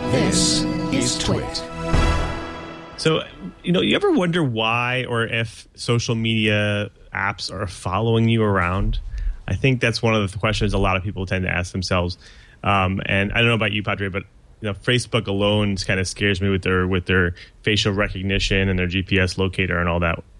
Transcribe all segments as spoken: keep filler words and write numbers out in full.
This is Twit. So, you know, you ever wonder why or if social media apps are following you around? I think that's one of the questions a lot of people tend to ask themselves. Um, and I don't know about you, Padre, but you know, Facebook alone kind of scares me with their with their facial recognition and their G P S locator and all that.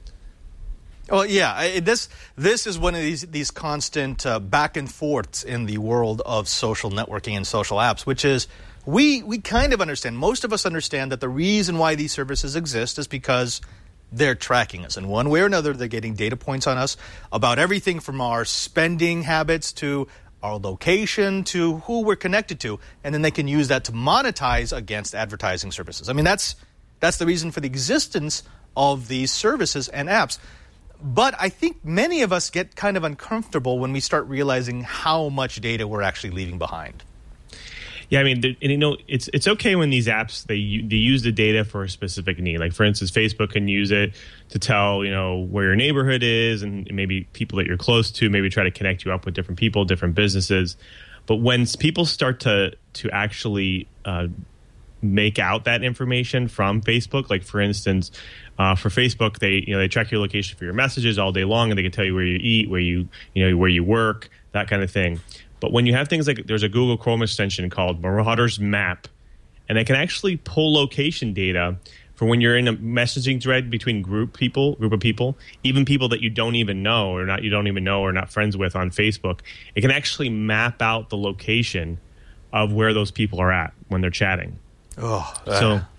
Well, yeah, I, this this is one of these these constant uh, back and forths in the world of social networking and social apps, which is we we kind of understand. Most of us understand that the reason why these services exist is because they're tracking us in one way or another. They're getting data points on us about everything from our spending habits to our location to who we're connected to, and then they can use that to monetize against advertising services. I mean, that's that's the reason for the existence of these services and apps. But I think many of us get kind of uncomfortable when we start realizing how much data we're actually leaving behind. Yeah, I mean, and you know, it's it's okay when these apps they they use the data for a specific need. Like, for instance, Facebook can use it to tell you know where your neighborhood is and maybe people that you're close to. Maybe try to connect you up with different people, different businesses. But when people start to to actually uh, make out that information from Facebook, like for instance, uh, for Facebook, they you know they track your location for your messages all day long, and they can tell you where you eat, where you you know where you work, that kind of thing. But when you have things like there's a Google Chrome extension called Marauders Map, and it can actually pull location data for when you're in a messaging thread between group people, group of people, even people that you don't even know or not you don't even know or not friends with on Facebook. It can actually map out the location of where those people are at when they're chatting. Oh, so a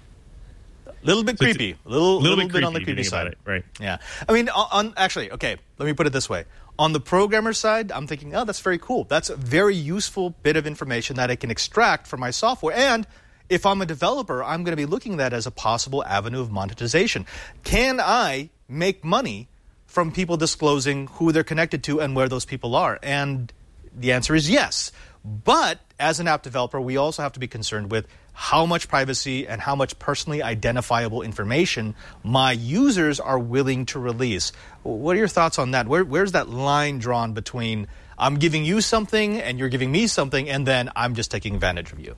little bit so creepy, a little, little, little bit, bit creepy on the creepy side, it, right? Yeah, I mean, on, on actually, okay, let me put it this way. On the programmer side, I'm thinking, oh, that's very cool. That's a very useful bit of information that I can extract from my software. And if I'm a developer, I'm going to be looking at that as a possible avenue of monetization. Can I make money from people disclosing who they're connected to and where those people are? And the answer is yes. But as an app developer, we also have to be concerned with how much privacy and how much personally identifiable information my users are willing to release. What are your thoughts on that? Where, where's that line drawn between I'm giving you something and you're giving me something and then I'm just taking advantage of you?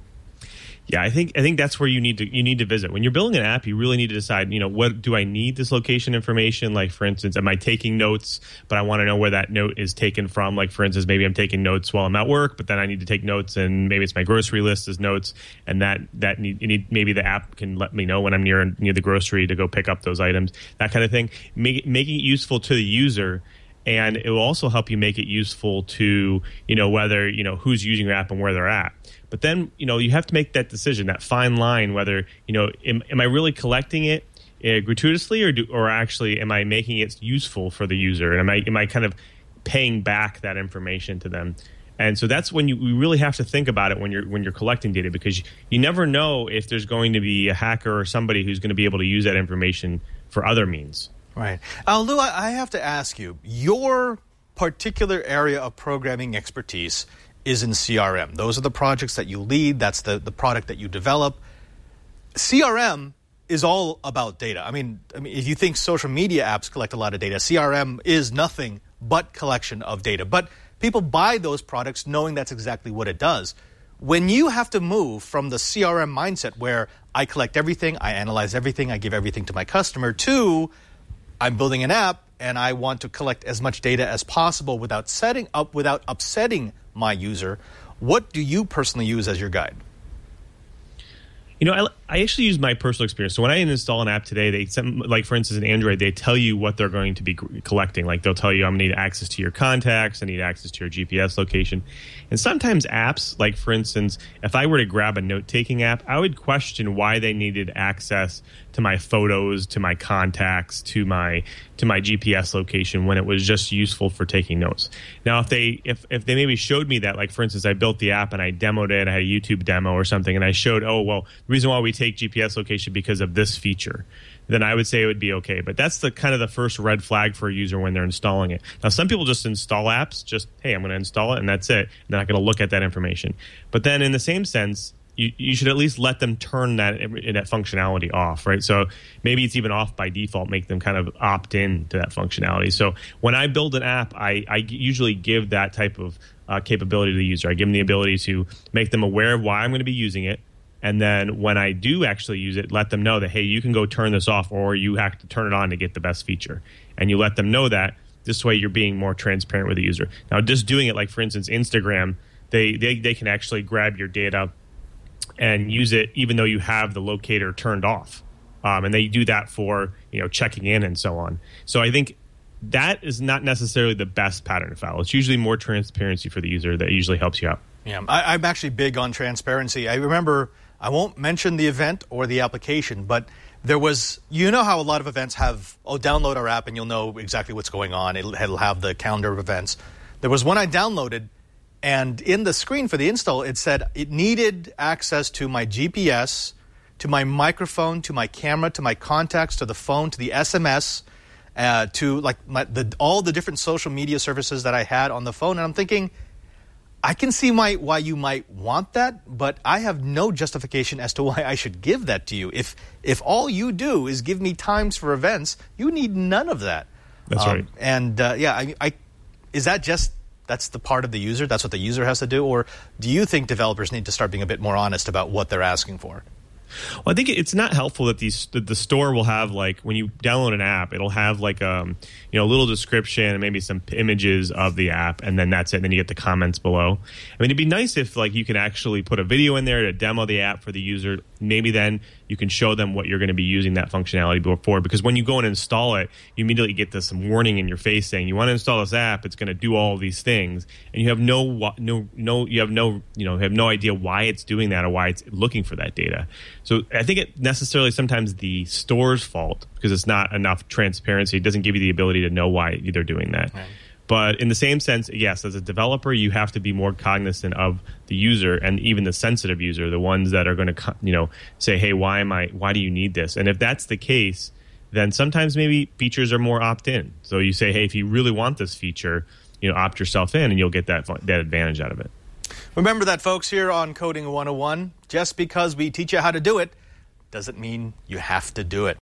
Yeah, I think I think that's where you need to you need to visit. When you're building an app, you really need to decide, you know, what do I need this location information? Like, for instance, am I taking notes, but I want to know where that note is taken from? Like, for instance, maybe I'm taking notes while I'm at work, but then I need to take notes, and maybe it's my grocery list as notes, and that that need, you need maybe the app can let me know when I'm near near the grocery to go pick up those items, that kind of thing. Make, making it useful to the user. And it will also help you make it useful to, you know, whether, you know, who's using your app and where they're at. But then, you know, you have to make that decision, that fine line, whether, you know, am, am I really collecting it uh, gratuitously or do, or actually am I making it useful for the user? And am I, am I kind of paying back that information to them? And so that's when you, you really have to think about it when you're when you're collecting data, because you, you never know if there's going to be a hacker or somebody who's going to be able to use that information for other means. Right. Uh, Lou, I have to ask you, your particular area of programming expertise is in C R M. Those are the projects that you lead. That's the, the product that you develop. C R M is all about data. I mean, I mean, if you think social media apps collect a lot of data, C R M is nothing but collection of data. But people buy those products knowing that's exactly what it does. When you have to move from the C R M mindset where I collect everything, I analyze everything, I give everything to my customer, to I'm building an app and I want to collect as much data as possible without setting up, without upsetting my user, what do you personally use as your guide? You know, I, I actually use my personal experience. So when I install an app today, they send, like, for instance, in Android, they tell you what they're going to be collecting. Like, they'll tell you, I'm going to need access to your contacts, I need access to your G P S location. And sometimes apps, like, for instance, if I were to grab a note-taking app, I would question why they needed access to my photos, to my contacts, to my to my G P S location when it was just useful for taking notes. Now, if they if, if they maybe showed me that, like, for instance, I built the app and I demoed it, I had a YouTube demo or something, and I showed, oh, well, the reason why we take G P S location because of this feature, then I would say it would be okay. But that's the kind of the first red flag for a user when they're installing it. Now, some people just install apps, just, hey, I'm going to install it, and that's it. They're not going to look at that information. But then in the same sense, you, you should at least let them turn that that functionality off, right? So maybe it's even off by default, make them kind of opt in to that functionality. So when I build an app, I, I usually give that type of uh, capability to the user. I give them the ability to make them aware of why I'm going to be using it, And then when I do actually use it, let them know that, hey, you can go turn this off, or you have to turn it on to get the best feature. And you let them know that. This way you're being more transparent with the user. Now, just doing it, like, for instance, Instagram, they, they, they can actually grab your data and use it even though you have the locator turned off. Um, and they do that for, you know, checking in and so on. So I think that is not necessarily the best pattern to follow. It's usually more transparency for the user that usually helps you out. Yeah, I, I'm actually big on transparency. I remember, I won't mention the event or the application, but there was, you know how a lot of events have, oh, download our app and you'll know exactly what's going on. It'll, it'll have the calendar of events. There was one I downloaded, and in the screen for the install, it said it needed access to my G P S, to my microphone, to my camera, to my contacts, to the phone, to the S M S, uh, to like my, the, all the different social media services that I had on the phone. And I'm thinking, I can see my, why you might want that, but I have no justification as to why I should give that to you. If if all you do is give me times for events, you need none of that. That's um, right. And uh, yeah, I, I is that just that's the part of the user? That's what the user has to do, or do you think developers need to start being a bit more honest about what they're asking for? Well, I think it's not helpful that these that the store will have, like, when you download an app, it'll have like um you know a little description and maybe some images of the app, and then that's it. And then you get the comments below. I mean, it'd be nice if like you can actually put a video in there to demo the app for the user. Maybe then you can show them what you're going to be using that functionality for. Because when you go and install it, you immediately get this warning in your face saying you want to install this app. It's going to do all of these things, and you have no no no you have no you know have no idea why it's doing that or why it's looking for that data. So I think it necessarily sometimes the store's fault because it's not enough transparency. It doesn't give you the ability to know why they're doing that. Right. But in the same sense, yes, as a developer, you have to be more cognizant of the user and even the sensitive user, the ones that are going to, you know, say, hey, why am I? Why do you need this? And if that's the case, then sometimes maybe features are more opt-in. So you say, hey, if you really want this feature, you know, opt yourself in, and you'll get that that advantage out of it. Remember that, folks, here on Coding one oh one, just because we teach you how to do it doesn't mean you have to do it.